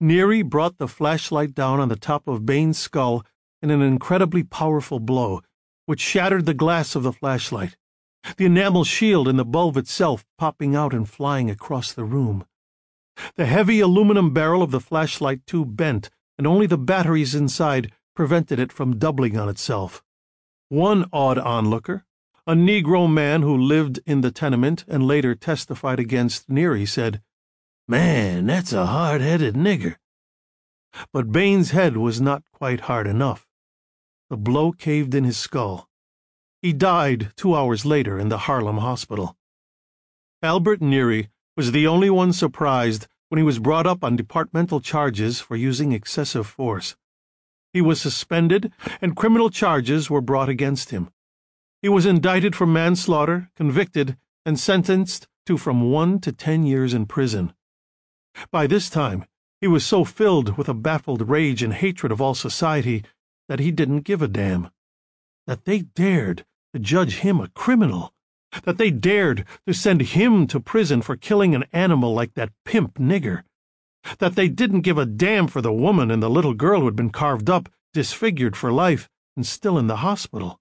Neary brought the flashlight down on the top of Bain's skull in an incredibly powerful blow, which shattered the glass of the flashlight, the enamel shield and the bulb itself popping out and flying across the room. The heavy aluminum barrel of the flashlight tube bent, and only the batteries inside prevented it from doubling on itself. One odd onlooker, a Negro man who lived in the tenement and later testified against Neary, said, "Man, that's a hard-headed nigger." But Bain's head was not quite hard enough. The blow caved in his skull. He died 2 hours later in the Harlem hospital. Albert Neary was the only one surprised when he was brought up on departmental charges for using excessive force. He was suspended, and criminal charges were brought against him. He was indicted for manslaughter, convicted, and sentenced to from 1 to 10 years in prison. By this time, he was so filled with a baffled rage and hatred of all society that he didn't give a damn. That they dared to judge him a criminal, that they dared to send him to prison for killing an animal like that pimp nigger, that they didn't give a damn for the woman and the little girl who had been carved up, disfigured for life, and still in the hospital.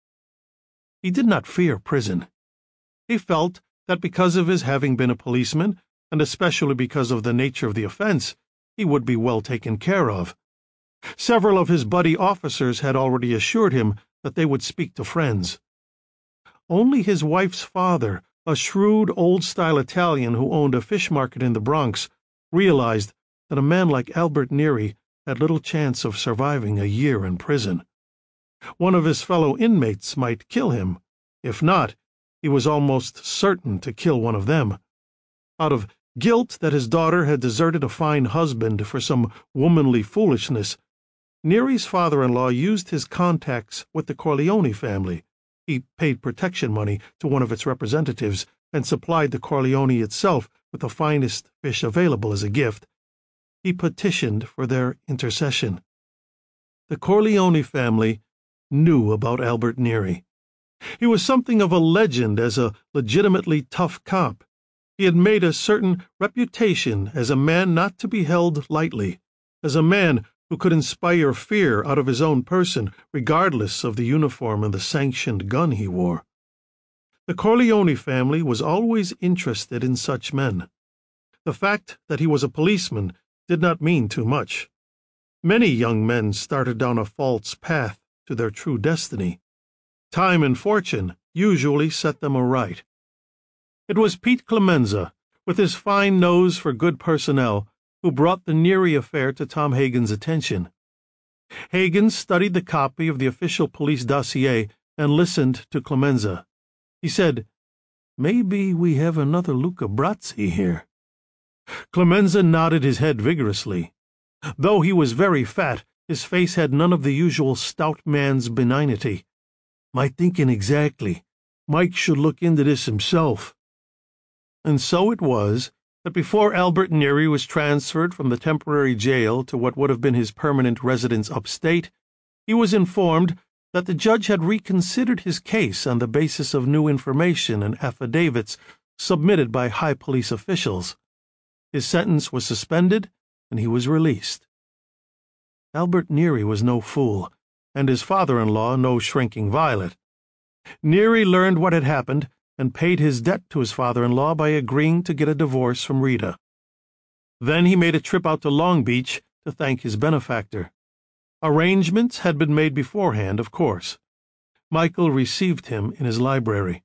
He did not fear prison. He felt that because of his having been a policeman, and especially because of the nature of the offense, he would be well taken care of. Several of his buddy officers had already assured him that they would speak to friends. Only his wife's father, a shrewd old-style Italian who owned a fish market in the Bronx, realized that a man like Albert Neary had little chance of surviving a year in prison. One of his fellow inmates might kill him. If not, he was almost certain to kill one of them. Out of guilt that his daughter had deserted a fine husband for some womanly foolishness, Neary's father-in-law used his contacts with the Corleone family. He paid protection money to one of its representatives and supplied the Corleone itself with the finest fish available as a gift. He petitioned for their intercession. The Corleone family knew about Albert Neary. He was something of a legend as a legitimately tough cop. He had made a certain reputation as a man not to be held lightly, as a man who could inspire fear out of his own person, regardless of the uniform and the sanctioned gun he wore. The Corleone family was always interested in such men. The fact that he was a policeman did not mean too much. Many young men started down a false path to their true destiny. Time and fortune usually set them aright. It was Pete Clemenza, with his fine nose for good personnel, who brought the Neary affair to Tom Hagen's attention. Hagen studied the copy of the official police dossier and listened to Clemenza. He said, "Maybe we have another Luca Brasi here." Clemenza nodded his head vigorously. Though he was very fat, his face had none of the usual stout man's benignity. "My thinking exactly. Mike should look into this himself." And so it was that before Albert Neary was transferred from the temporary jail to what would have been his permanent residence upstate, he was informed that the judge had reconsidered his case on the basis of new information and affidavits submitted by high police officials. His sentence was suspended, and he was released. Albert Neary was no fool, and his father-in-law no shrinking violet. Neary learned what had happened and paid his debt to his father-in-law by agreeing to get a divorce from Rita. Then he made a trip out to Long Beach to thank his benefactor. Arrangements had been made beforehand, of course. Michael received him in his library.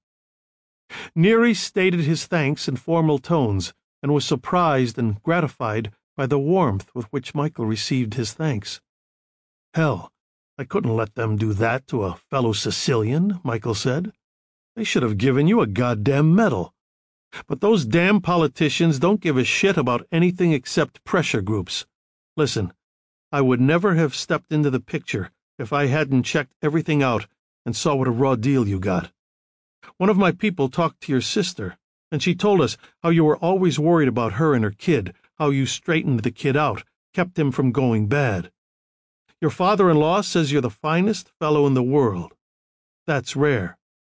Neary stated his thanks in formal tones and was surprised and gratified by the warmth with which Michael received his thanks. "Hell, I couldn't let them do that to a fellow Sicilian," Michael said. "They should have given you a goddamn medal. But those damn politicians don't give a shit about anything except pressure groups. Listen, I would never have stepped into the picture if I hadn't checked everything out and saw what a raw deal you got. One of my people talked to your sister, and she told us how you were always worried about her and her kid, how you straightened the kid out, kept him from going bad. Your father-in-law says you're the finest fellow in the world. That's rare."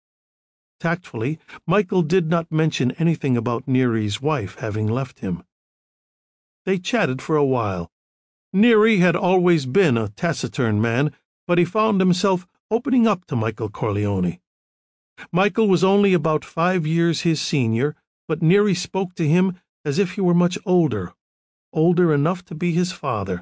Tactfully, Michael did not mention anything about Neary's wife having left him. They chatted for a while. Neary had always been a taciturn man, but he found himself opening up to Michael Corleone. Michael was only about 5 years his senior, but Neary spoke to him as if he were much older enough to be his father.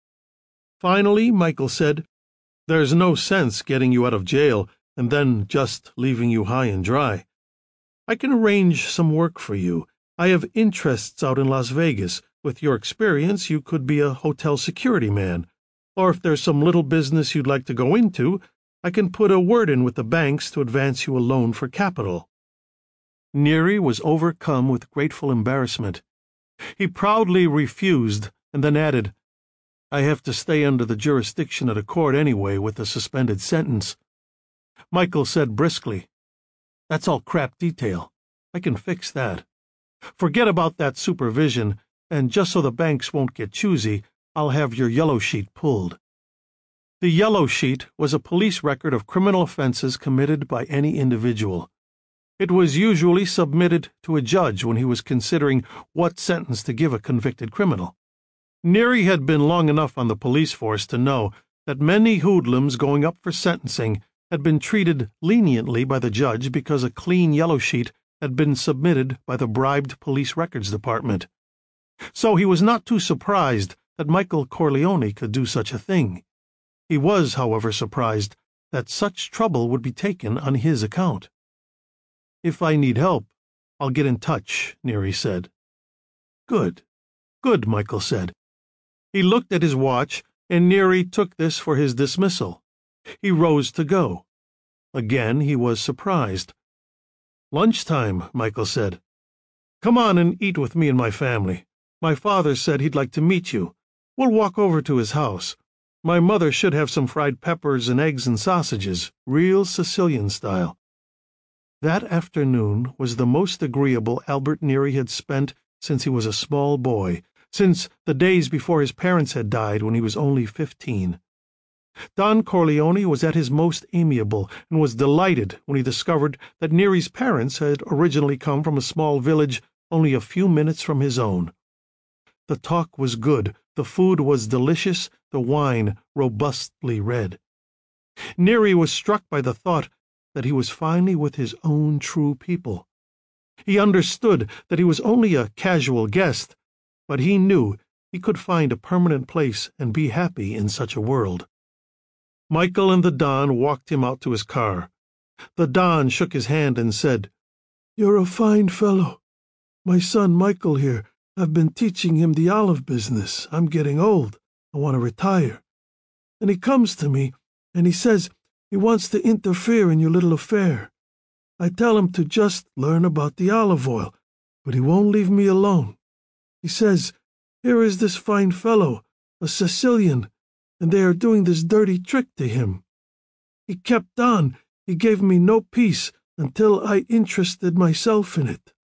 Finally, Michael said, "There's no sense getting you out of jail and then just leaving you high and dry. I can arrange some work for you. I have interests out in Las Vegas. With your experience, you could be a hotel security man. Or if there's some little business you'd like to go into, I can put a word in with the banks to advance you a loan for capital." Neary was overcome with grateful embarrassment. He proudly refused and then added, "I have to stay under the jurisdiction of the court anyway with a suspended sentence." Michael said briskly, "That's all crap detail. I can fix that. Forget about that supervision, and just so the banks won't get choosy, I'll have your yellow sheet pulled." The yellow sheet was a police record of criminal offenses committed by any individual. It was usually submitted to a judge when he was considering what sentence to give a convicted criminal. Neary had been long enough on the police force to know that many hoodlums going up for sentencing had been treated leniently by the judge because a clean yellow sheet had been submitted by the bribed police records department. So he was not too surprised that Michael Corleone could do such a thing. He was, however, surprised that such trouble would be taken on his account. "If I need help, I'll get in touch," Neary said. "Good, good," Michael said. He looked at his watch, and Neary took this for his dismissal. He rose to go. Again he was surprised. "Lunchtime," Michael said. "Come on and eat with me and my family. My father said he'd like to meet you. We'll walk over to his house. My mother should have some fried peppers and eggs and sausages, real Sicilian style." That afternoon was the most agreeable Albert Neary had spent since he was a small boy, since the days before his parents had died when he was only 15. Don Corleone was at his most amiable, and was delighted when he discovered that Neary's parents had originally come from a small village only a few minutes from his own. The talk was good, the food was delicious, the wine robustly red. Neary was struck by the thought that he was finally with his own true people. He understood that he was only a casual guest, but he knew he could find a permanent place and be happy in such a world. Michael and the Don walked him out to his car. The Don shook his hand and said, "You're a fine fellow. My son Michael here, I've been teaching him the olive business. I'm getting old. I want to retire. And he comes to me, and he says he wants to interfere in your little affair. I tell him to just learn about the olive oil, but he won't leave me alone. He says, here is this fine fellow, a Sicilian, and they are doing this dirty trick to him. He kept on. He gave me no peace until I interested myself in it.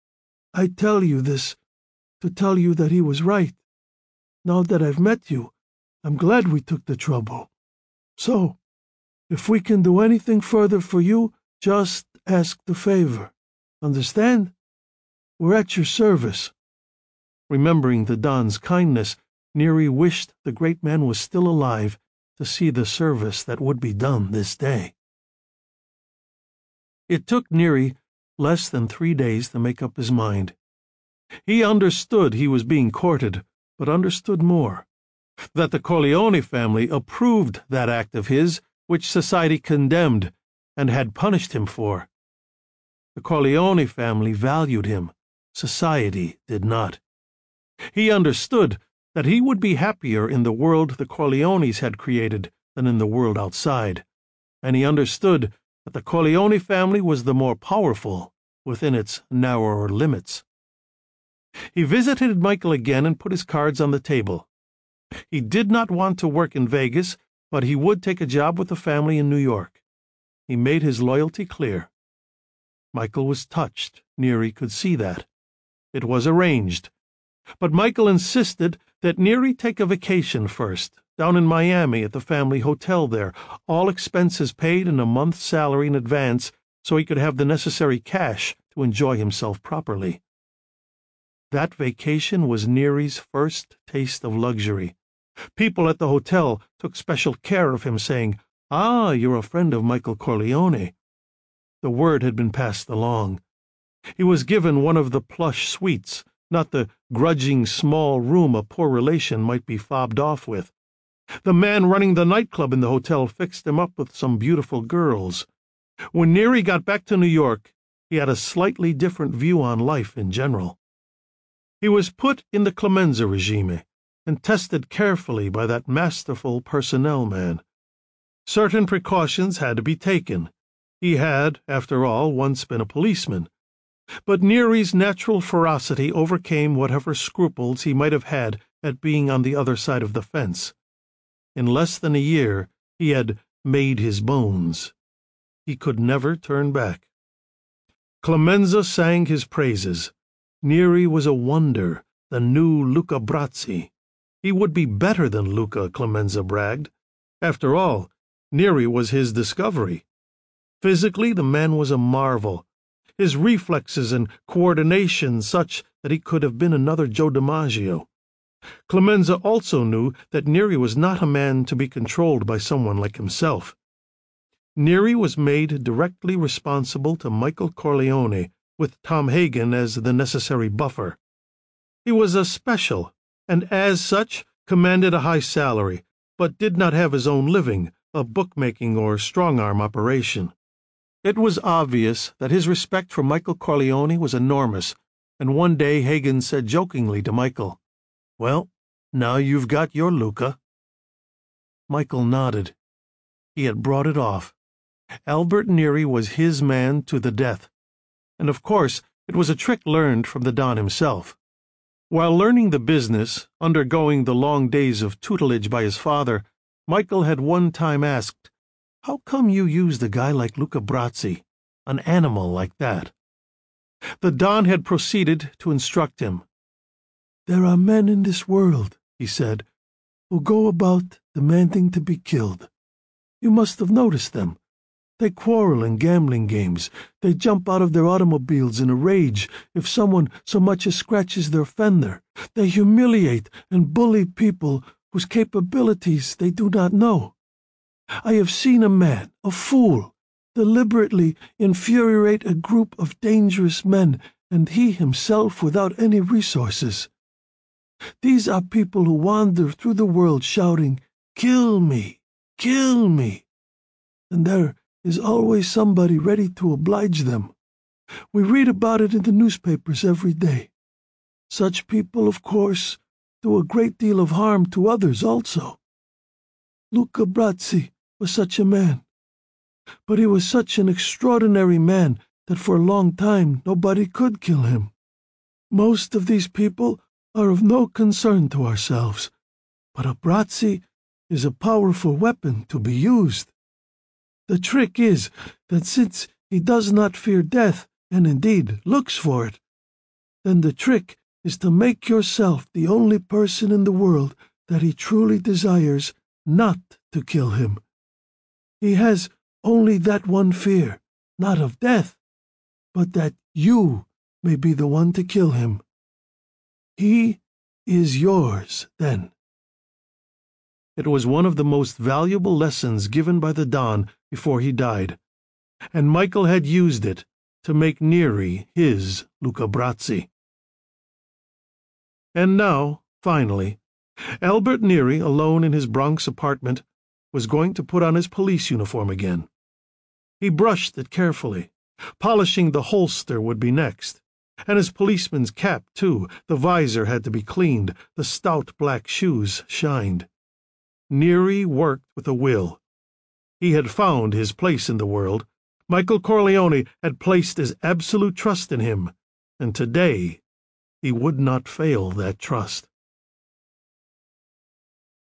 I tell you this to tell you that he was right. Now that I've met you, I'm glad we took the trouble. So, if we can do anything further for you, just ask the favor. Understand? We're at your service." Remembering the Don's kindness, Neary wished the great man was still alive to see the service that would be done this day. It took Neary less than 3 days to make up his mind. He understood he was being courted, but understood more, that the Corleone family approved that act of his which society condemned and had punished him for. The Corleone family valued him. Society did not. He understood that he would be happier in the world the Corleones had created than in the world outside, and he understood that the Corleone family was the more powerful within its narrower limits. He visited Michael again and put his cards on the table. He did not want to work in Vegas, but he would take a job with the family in New York. He made his loyalty clear. Michael was touched. Neary could see that. It was arranged. But Michael insisted that Neary take a vacation first, down in Miami at the family hotel there, all expenses paid and a month's salary in advance so he could have the necessary cash to enjoy himself properly. That vacation was Neary's first taste of luxury. People at the hotel took special care of him, saying, "Ah, you're a friend of Michael Corleone." The word had been passed along. He was given one of the plush suites, not the grudging small room a poor relation might be fobbed off with. The man running the nightclub in the hotel fixed him up with some beautiful girls. When Neary got back to New York, he had a slightly different view on life in general. He was put in the Clemenza regime and tested carefully by that masterful personnel man. Certain precautions had to be taken. He had, after all, once been a policeman. But Neary's natural ferocity overcame whatever scruples he might have had at being on the other side of the fence. In less than a year, he had made his bones. He could never turn back. Clemenza sang his praises. Neary was a wonder, the new Luca Brasi. He would be better than Luca, Clemenza bragged. After all, Neary was his discovery. Physically, the man was a marvel, his reflexes and coordination such that he could have been another Joe DiMaggio. Clemenza also knew that Neary was not a man to be controlled by someone like himself. Neary was made directly responsible to Michael Corleone, with Tom Hagen as the necessary buffer. He was a special, and as such commanded a high salary, but did not have his own living, a bookmaking or strong-arm operation. It was obvious that his respect for Michael Corleone was enormous, and one day Hagen said jokingly to Michael, "Well, now you've got your Luca." Michael nodded. He had brought it off. Albert Neary was his man to the death, and of course it was a trick learned from the Don himself. While learning the business, undergoing the long days of tutelage by his father, Michael had one time asked, "How come you used a guy like Luca Brasi, an animal like that?" The Don had proceeded to instruct him. "There are men in this world," he said, "who go about demanding to be killed. You must have noticed them. They quarrel in gambling games. They jump out of their automobiles in a rage if someone so much as scratches their fender. They humiliate and bully people whose capabilities they do not know. I have seen a man, a fool, deliberately infuriate a group of dangerous men, and he himself without any resources. These are people who wander through the world shouting, 'Kill me! Kill me!' And there is always somebody ready to oblige them. We read about it in the newspapers every day. Such people, of course, do a great deal of harm to others also. Luca Brasi was such a man. But he was such an extraordinary man that for a long time nobody could kill him. Most of these people are of no concern to ourselves, but a Brasi is a powerful weapon to be used. The trick is that since he does not fear death, and indeed looks for it, then the trick is to make yourself the only person in the world that he truly desires not to kill him. He has only that one fear, not of death, but that you may be the one to kill him. He is yours, then." It was one of the most valuable lessons given by the Don before he died, and Michael had used it to make Neary his Luca Brasi. And now, finally, Albert Neary, alone in his Bronx apartment, was going to put on his police uniform again. He brushed it carefully. Polishing the holster would be next. And his policeman's cap, too. The visor had to be cleaned. The stout black shoes shined. Neary worked with a will. He had found his place in the world. Michael Corleone had placed his absolute trust in him, and today he would not fail that trust.